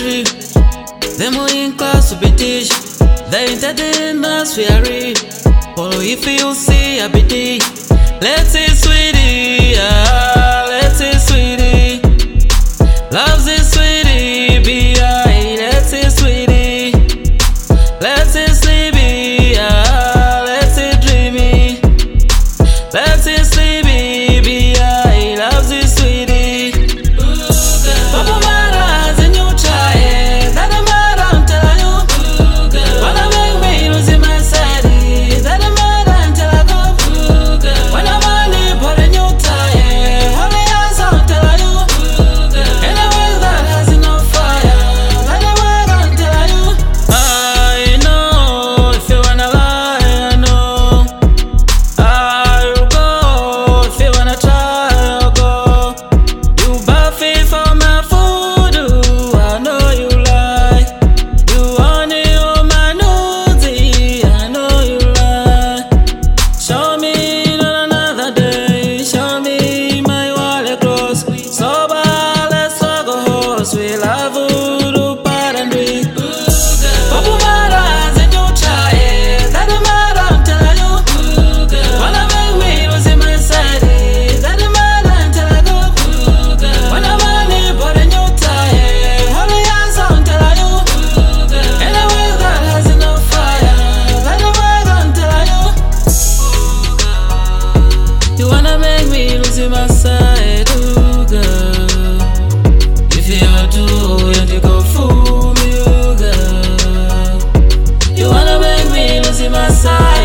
trip. Them who in class to be teach. They entertain us, we are real. Follow if you see a BD. Let's see, sweetie, yeah, let's see, sweetie. Loves it, sweetie, B.I. Let's see, sweetie. Let's see, sleepy, yeah, let's see, dreamy. Let's see, sleepy, B.I. Loves it, sweetie. Papa Mara, and you try it. That a matter, I'm telling you. Wanna make me lose in my side. That a matter, until I go. When I'm on it, put a new tire. Holy ass, I'm telling you. Anyway, that has enough fire. That a matter, I'm telling you. I know, if you wanna lie, I know. I'll go, if you wanna try, I'll go. You buffy for my food, I know you lie. You want it on my nudie, I know you lie. Show me on another day, show me my wallet close. Sober, let's talk a horse, we love voodoo, part and drink. Papa Mara, and you try it, that a matter, I'm telling you. Wanna make me lose in my side, that a matter, until I go. When I'm on it, put a new tire. Holy ass, I'm telling you. Anyway, that has enough fire, that a matter, I'm telling you. You wanna make me lose in my side, ooh, girl. If you ever do, you go fool me, ooh, girl. You wanna make me lose in my side.